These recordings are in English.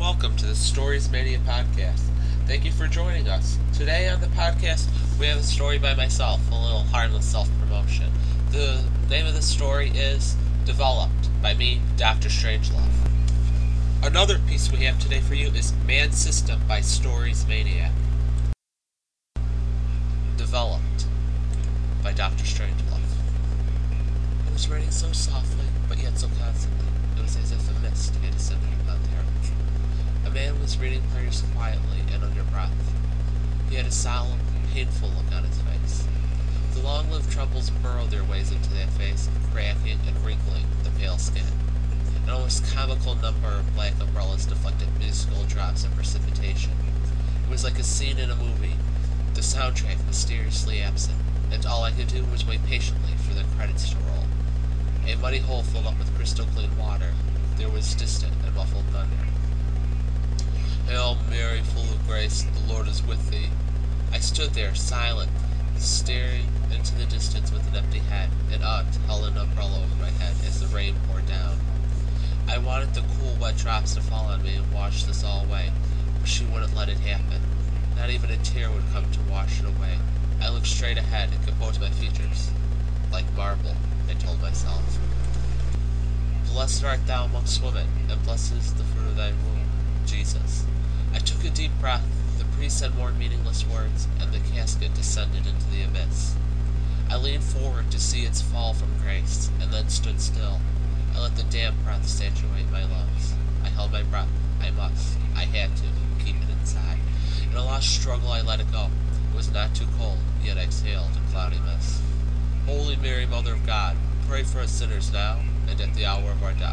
welcome to the Stories Mania podcast. Thank you for joining us. Today on the podcast, we have a story by myself, a little harmless self-promotion. The name of the story is Developed by me, Dr. Strangelove. Another piece we have today for you is Man System by Stories Maniac. Developed by Dr. Strangelove. It was raining so softly, but yet so constantly. It was as if a mist had descended upon the earth. A man was reading prayers quietly and under breath. He had a solemn, painful look on his face. The long-lived troubles burrowed their ways into that face, cracking and wrinkling the pale skin. An almost comical number of black umbrellas deflected minuscule drops of precipitation. It was like a scene in a movie, the soundtrack mysteriously absent, and all I could do was wait patiently for the credits to roll. A muddy hole filled up with crystal-clear water. There was distant and muffled thunder. Hail Mary, full of grace, the Lord is with thee. I stood there, silent, staring into the distance with an empty head. An aunt held an umbrella over my head as the rain poured down. I wanted the cool, wet drops to fall on me and wash this all away, but she wouldn't let it happen. Not even a tear would come to wash it away. I looked straight ahead and composed my features. Like marble, I told myself. Blessed art thou amongst women, and blessed is the fruit of thy womb, Jesus. I took a deep breath, the priest said more meaningless words, and the casket descended into the abyss. I leaned forward to see its fall from grace, and then stood still. I let the damp breath saturate my lungs. I held my breath. I must. I had to keep it inside. In a lost struggle, I let it go. It was not too cold, yet I exhaled a cloudy mist. Holy Mary, Mother of God, pray for us sinners now and at the hour of our death.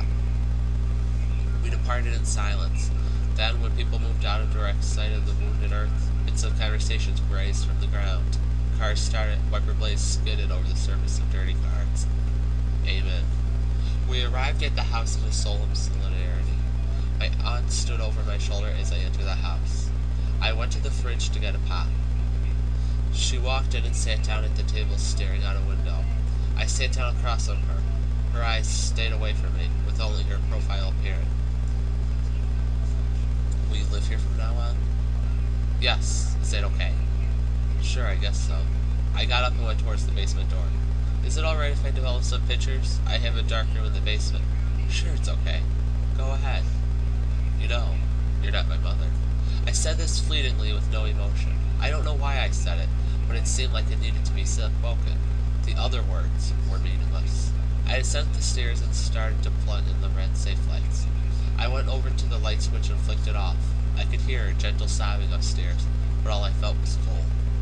We departed in silence. Then, when people moved out of direct sight of the wounded earth, bits of conversations raised from the ground. Cars started, wiper blades skidded over the surface of dirty cars. Amen. We arrived at the house in a solemn solidarity. My aunt stood over my shoulder as I entered the house. I went to the fridge to get a pop. She walked in and sat down at the table, staring out a window. I sat down across from her. Her eyes stayed away from me, with only her profile appearing. Will you live here from now on? Yes. Is that okay? Sure, I guess so. I got up and went towards the basement door. Is it alright if I develop some pictures? I have a dark room in the basement. Sure, it's okay. Go ahead. You know, you're not my mother. I said this fleetingly with no emotion. I don't know why I said it, but it seemed like it needed to be spoken. The other words were meaningless. I descended the stairs and started to plug in the red safe lights. I went over to the light switch and flicked it off. I could hear a gentle sobbing upstairs, but all I felt was cold.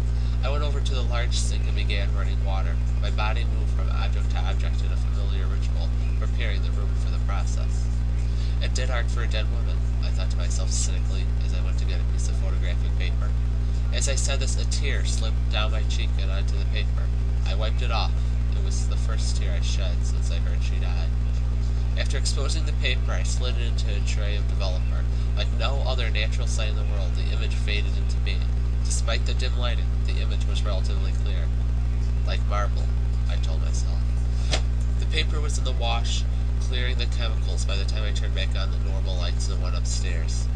I went over to the large sink and began running water. My body moved from object to object in a familiar ritual, preparing the room for the process. A dead art for a dead woman, I thought to myself cynically as I went to get a piece of photographic paper. As I said this, a tear slipped down my cheek and onto the paper. I wiped it off. It was the first tear I shed since I heard she died. After exposing the paper, I slid it into a tray of developer. Like no other natural sight in the world, the image faded into being. Despite the dim lighting, the image was relatively clear. Like marble, I told myself. The paper was in the wash, clearing the chemicals by the time I turned back on the normal lights and went upstairs.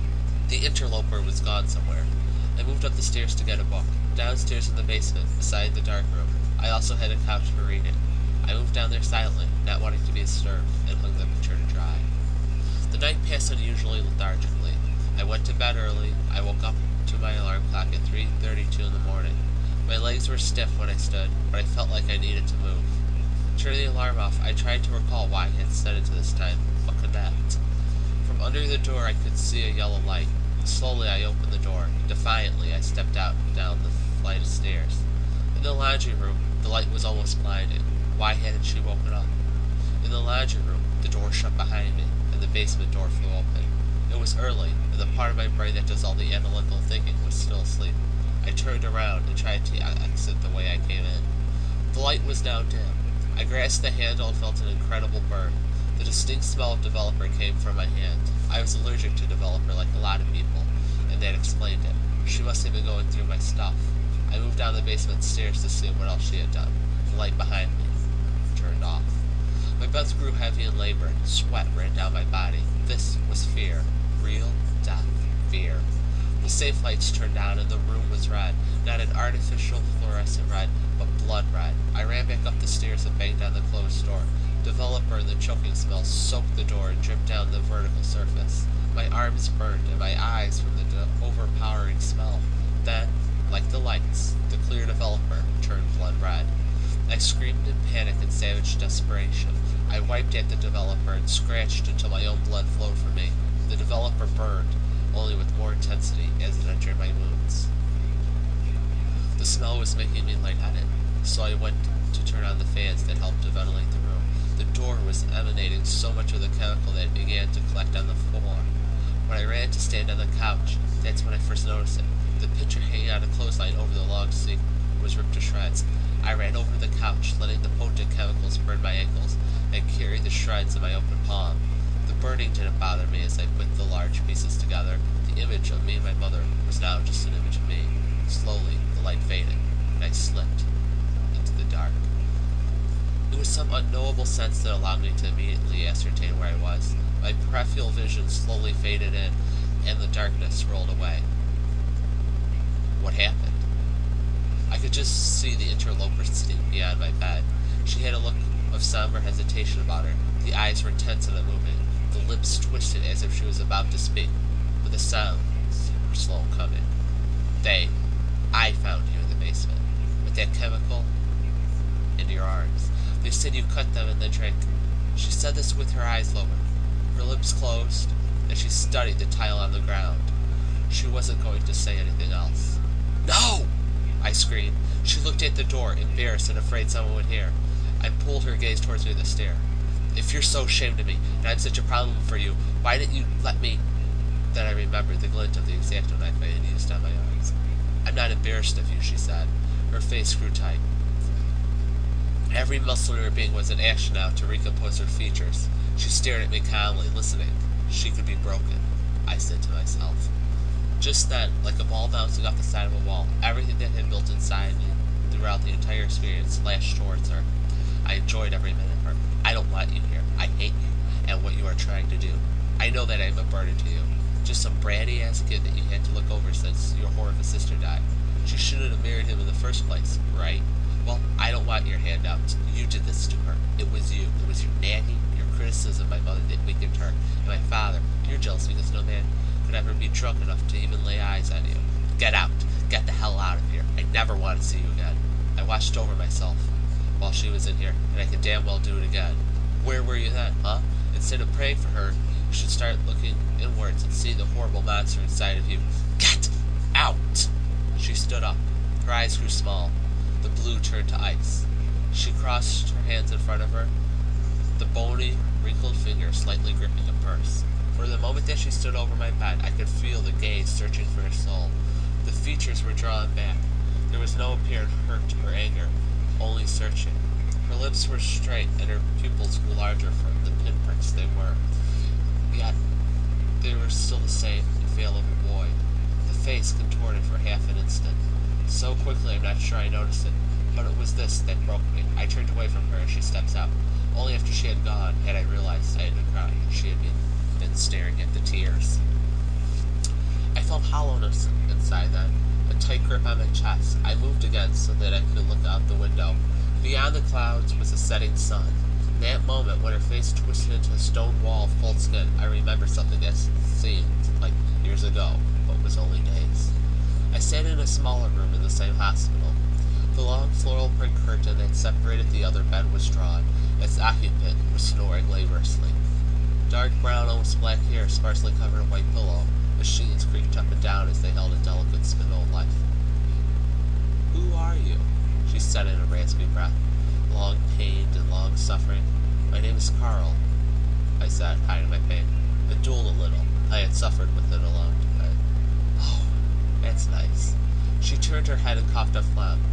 The interloper was gone somewhere. I moved up the stairs to get a book. Downstairs in the basement, beside the dark room, I also had a couch for reading. I moved down there silently, not wanting to be disturbed, and hung the picture to dry. The night passed unusually lethargically. I went to bed early. I woke up to my alarm clock at 3:32 in the morning. My legs were stiff when I stood, but I felt like I needed to move. Turning the alarm off, I tried to recall why I had set it to this time, but could not. From under the door I could see a yellow light. Slowly I opened the door. Defiantly I stepped out and down the flight of stairs. In the laundry room, the light was almost blinding. Why hadn't she woken up? In the laundry room, the door shut behind me, and the basement door flew open. It was early, and the part of my brain that does all the analytical thinking was still asleep. I turned around and tried to exit the way I came in. The light was now dim. I grasped the handle and felt an incredible burn. The distinct smell of developer came from my hand. I was allergic to developer like a lot of people, and that explained it. She must have been going through my stuff. I moved down the basement stairs to see what else she had done. The light behind me turned off. My breath grew heavy and labored. Sweat ran down my body. This was fear. real death fear. The safe lights turned on and the room was red. Not an artificial fluorescent red, but blood red. I ran back up the stairs and banged on the closed door. Developer and the choking smell soaked the door and dripped down the vertical surface. My arms burned and my eyes from the overpowering smell. Then, like the lights, the clear developer turned blood red. I screamed in panic and savage desperation. I wiped at the developer and scratched until my own blood flowed from me. The developer burned, only with more intensity as it entered my wounds. The smell was making me lightheaded, so I went to turn on the fans that helped to ventilate the room. The door was emanating so much of the chemical that it began to collect on the floor. When I ran to stand on the couch, that's when I first noticed it. The picture hanging on a clothesline over the log sink was ripped to shreds. I ran over the couch, letting the potent chemicals burn my ankles, and carried the shreds in my open palm. The burning didn't bother me as I put the large pieces together. The image of me and my mother was now just an image of me. Slowly, the light faded, and I slipped into the dark. It was some unknowable sense that allowed me to immediately ascertain where I was. My peripheral vision slowly faded in, and the darkness rolled away. What happened? I could just see the interloper sitting beyond my bed. She had a look of somber hesitation about her. The eyes were tense and unmoving. The lips twisted as if she was about to speak, but the sounds were slow coming. I found you in the basement, with that chemical in your arms. They said you cut them and then drank. She said this with her eyes lowered, her lips closed, and she studied the tile on the ground. She wasn't going to say anything else. No! I screamed. She looked at the door, embarrassed and afraid someone would hear. I pulled her gaze towards me with a stare. If you're so ashamed of me, and I'm such a problem for you, why didn't you let me... Then I remembered the glint of the X-Acto knife I had used on my arms. I'm not embarrassed of you, she said. Her face grew tight. Every muscle in her being was in action now to recompose her features. She stared at me calmly, listening. She could be broken, I said to myself. Just then, like a ball bouncing off the side of a wall, everything that had built inside me throughout the entire experience lashed towards her. I enjoyed every minute of her. I don't want you here. I hate you and what you are trying to do. I know that I am a burden to you. Just some bratty-ass kid that you had to look over since your horrible sister died. She shouldn't have married him in the first place, right? Well, I don't want your handouts. You did this to her. It was you. It was your nagging, your criticism of my mother that weakened her, and my father. You're jealous because no man could ever be drunk enough to even lay eyes on you. Get out. Get the hell out of here. I never want to see you again. I watched over myself while she was in here, and I could damn well do it again. Where were you then, huh? Instead of praying for her, you should start looking inwards and see the horrible monster inside of you. Get out! She stood up. Her eyes grew small. The blue turned to ice. She crossed her hands in front of her, the bony, wrinkled fingers slightly gripping a purse. For the moment that she stood over my bed, I could feel the gaze searching for her soul. The features were drawn back. There was no apparent hurt or anger, only searching. Her lips were straight, and her pupils grew larger from the pinpricks they were. Yet, they were still the same, the veil of a boy. The face contorted for half an instant. So quickly I'm not sure I noticed it, but it was this that broke me. I turned away from her as she steps out. Only after she had gone had I realized I had been crying. She had been staring at the tears. I felt hollowness inside then, a tight grip on my chest. I moved again so that I could look out the window. Beyond the clouds was a setting sun. In that moment, when her face twisted into a stone wall of cold skin, I remembered something that seemed like years ago, but was only days. I sat in a smaller room in the same hospital. The long floral print curtain that separated the other bed was drawn. Its occupant was snoring laboriously. Dark brown, almost black hair sparsely covered a white pillow. Machines creaked up and down as they held a delicate spindle of life. Who are you? She said in a raspy breath, long pained and long suffering. My name is Carl, I said, hiding my pain. It dulled a little. I had suffered with it a long time. Oh, that's nice. She turned her head and coughed up phlegm.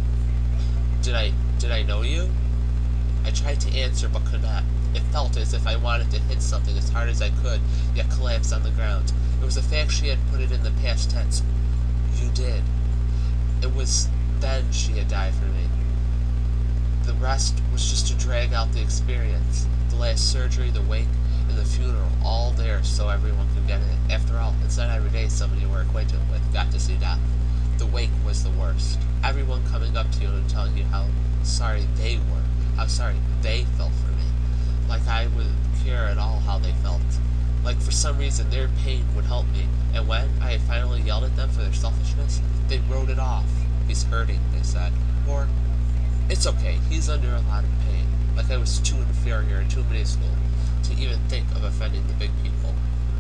Did I know you? I tried to answer but could not. It felt as if I wanted to hit something as hard as I could, yet collapse on the ground. It was the fact she had put it in the past tense. You did. It was then she had died for me. The rest was just to drag out the experience. The last surgery, the wake, and the funeral, all there so everyone could get it. After all, it's not every day somebody you were acquainted with got to see death. The wake was the worst. Everyone coming up to you and telling you how sorry they were, how sorry they felt for me. Like I would care at all how they felt. Like for some reason their pain would help me, and when I had finally yelled at them for their selfishness, they wrote it off. He's hurting, they said. Or, it's okay, he's under a lot of pain. Like I was too inferior and too minuscule to even think of offending the big people.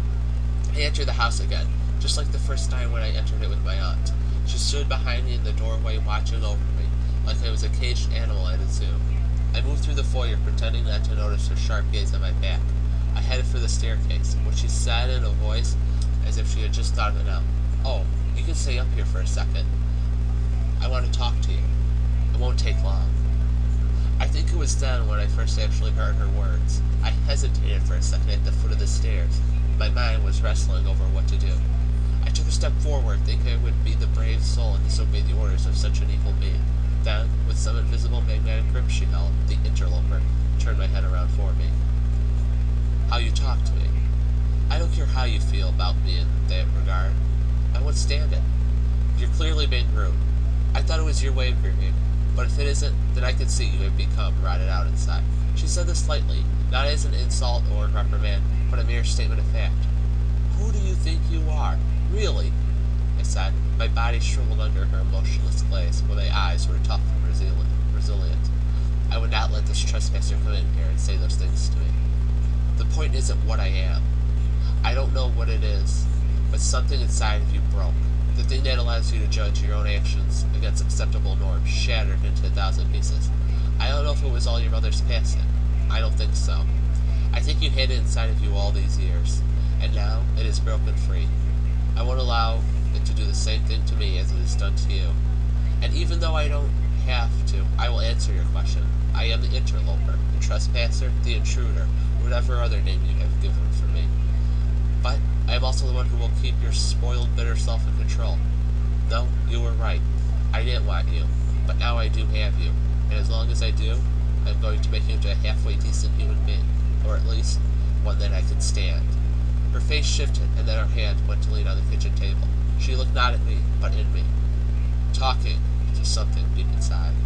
I entered the house again, just like the first time when I entered it with my aunt. She stood behind me in the doorway watching over me, like I was a caged animal at a zoo. I moved through the foyer, pretending not to notice her sharp gaze at my back. I headed for the staircase, when she said in a voice as if she had just thought of it out, "Oh, you can stay up here for a second. I want to talk to you. It won't take long." I think it was then when I first actually heard her words. I hesitated for a second at the foot of the stairs. My mind was wrestling over what to do. I took a step forward, thinking I would be the brave soul and disobey the orders of such an evil being. Then, with some invisible magnetic grip she held, the interloper turned my head around for me. "How you talk to me. I don't care how you feel about me in that regard. I won't stand it. You're clearly being rude. I thought it was your way of greeting, but if it isn't, then I can see you have become rotted out inside." She said this lightly, not as an insult or reprimand, but a mere statement of fact. "Who do you think you are? Really?" I said. My body shriveled under her emotionless glaze, while my eyes were tough and resilient. I would not let this trespasser come in here and say those things to me. "The point isn't what I am. I don't know what it is, but something inside of you broke. The thing that allows you to judge your own actions against acceptable norms shattered into 1,000 pieces. I don't know if it was all your mother's passing. I don't think so. I think you hid it inside of you all these years, and now it is broken free. I won't allow it to do the same thing to me as it has done to you. And even though I don't have to, I will answer your question. I am the interloper, the trespasser, the intruder, whatever other name you have given for me. But I am also the one who will keep your spoiled, bitter self in control. No, you were right. I didn't want you, but now I do have you, and as long as I do, I'm going to make you into a halfway decent human being, or at least one that I can stand." Her face shifted, and then her hand went to lean on the kitchen table. She looked not at me, but in me, talking to something deep inside.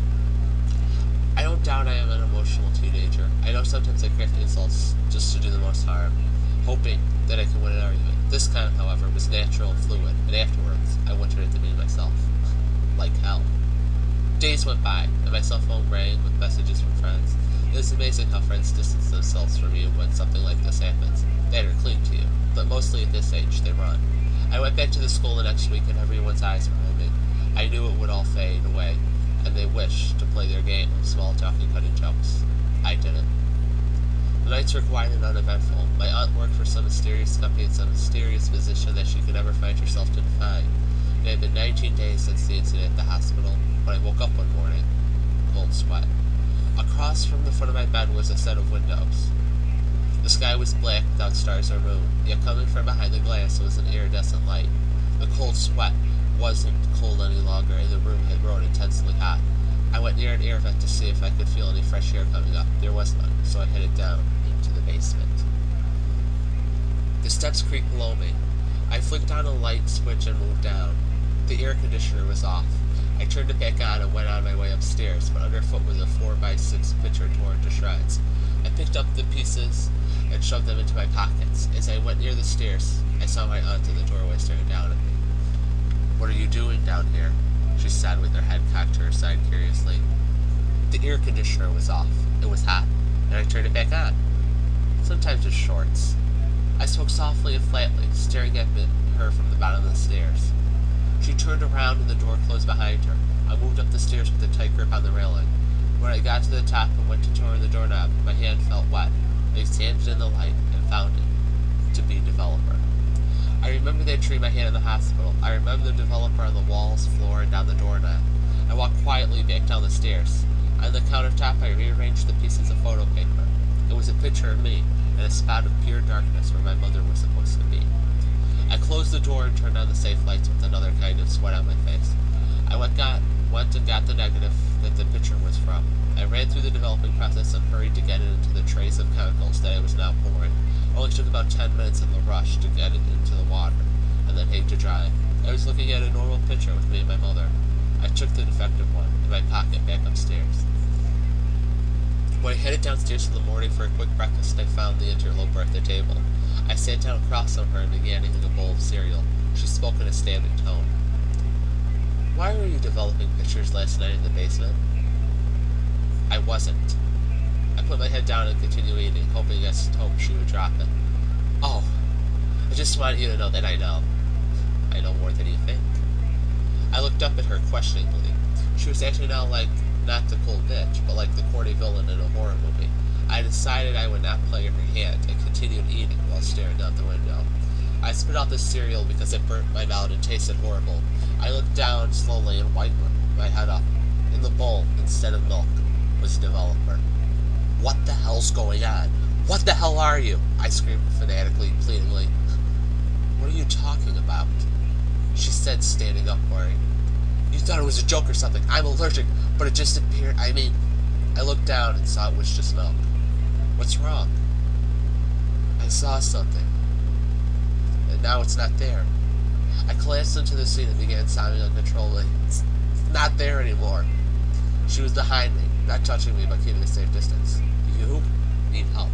I don't doubt I am an emotional teenager. I know sometimes I craft insults just to do the most harm, hoping that I can win an argument. This kind, however, was natural and fluid, and afterwards, I wondered at the meaning myself. Like hell. Days went by, and my cell phone rang with messages from friends. It is amazing how friends distance themselves from you when something like this happens. They either cling to you, but mostly at this age, they run. I went back to the school the next week, and everyone's eyes were on me. I knew it would all fade away, and they wished to play their game of small talk and cutting jokes. I didn't. The nights were quiet and uneventful. My aunt worked for some mysterious company in some mysterious position that she could never find herself to define. It had been 19 days since the incident at the hospital, when I woke up one morning, cold sweat. Across from the foot of my bed was a set of windows. The sky was black without stars or moon, yet coming from behind the glass was an iridescent light. The cold sweat wasn't cold any longer, and the room had grown intensely hot. I went near an air vent to see if I could feel any fresh air coming up. There was none, so I headed down into the basement. The steps creaked below me. I flicked on a light switch and moved down. The air conditioner was off. I turned it back on and went on my way upstairs, but underfoot was a 4x6 pitcher torn to shreds. I picked up the pieces and shoved them into my pockets. As I went near the stairs, I saw my aunt in the doorway staring down at me. "What are you doing down here?" she said with her head cocked to her side curiously. The air conditioner was off. It was hot, and I turned it back on. Sometimes it's shorts. I spoke softly and flatly, staring at her from the bottom of the stairs. She turned around and the door closed behind her. I moved up the stairs with a tight grip on the railing. When I got to the top and went to turn the doorknob, my hand felt wet. I examined it in the light and found it to be developer. I remember that dream I had in the hospital. I remember the developer on the walls, floor, and down the doorknob. I walked quietly back down the stairs. On the countertop, I rearranged the pieces of photo paper. It was a picture of me in a spot of pure darkness where my mother was supposed to be. I closed the door and turned on the safe lights with another kind of sweat on my face. I went and got the negative that the picture was from. I ran through the developing process and hurried to get it into the trays of chemicals that I was now pouring. Only took about 10 minutes in the rush to get it into the water, and then hang to dry. I was looking at a normal picture with me and my mother. I took the defective one in my pocket back upstairs. When I headed downstairs in the morning for a quick breakfast, I found the interloper at the table. I sat down across from her and began eating a bowl of cereal. She spoke in a standing tone. "Why were you developing pictures last night in the basement?" "I wasn't." I put my head down and continued eating, hoping against hope she would drop it. "Oh, I just wanted you to know that I know." "I know more than you think." I looked up at her questioningly. She was acting now like not the cold bitch, but like the corny villain in a horror movie. I decided I would not play her hand and continued eating while staring out the window. I spit out the cereal because it burnt my mouth and tasted horrible. I looked down slowly and wiped my head up. In the bowl, instead of milk, was developer. "What the hell's going on? What the hell are you?" I screamed fanatically, pleadingly. "What are you talking about?" she said, standing up, worried. "You thought it was a joke or something. I'm allergic, but it just appeared. I looked down and saw it was just milk." "What's wrong?" "I saw something, and now it's not there." I collapsed into the seat and began sobbing uncontrollably. It's not there anymore." She was behind me, not touching me, but keeping a safe distance. "You need help."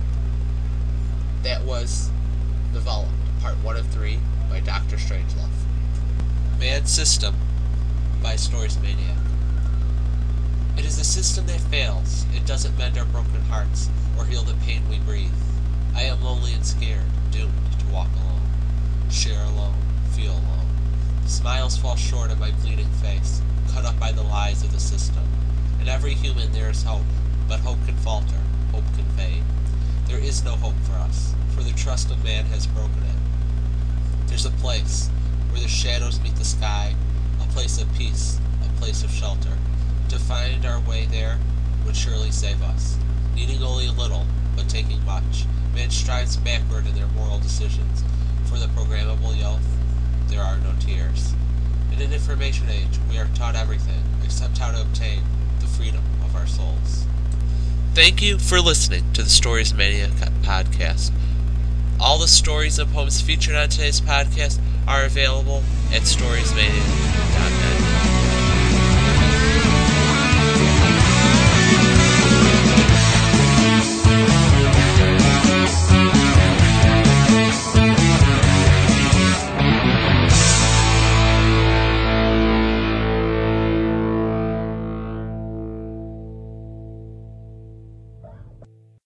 That was Developed, Part 1 of 3, by Dr. Strangelove. Mad System, by Stories Maniac. It is the system that fails. It doesn't mend our broken hearts or heal the pain we breathe. I am lonely and scared, doomed to walk alone, share alone, feel alone. Smiles fall short of my bleeding face, cut up by the lies of the system. In every human there is hope, but hope can falter, hope can fade. There is no hope for us, for the trust of man has broken it. There's a place where the shadows meet the sky, a place of peace, a place of shelter. To find our way there would surely save us. Needing only a little, but taking much, man strives backward in their moral decisions. For the programmable youth, there are no tears. In an information age, we are taught everything, except how to obtain the freedom of our souls. Thank you for listening to the Stories Mania podcast. All the stories and poems featured on today's podcast are available at storiesmania.net.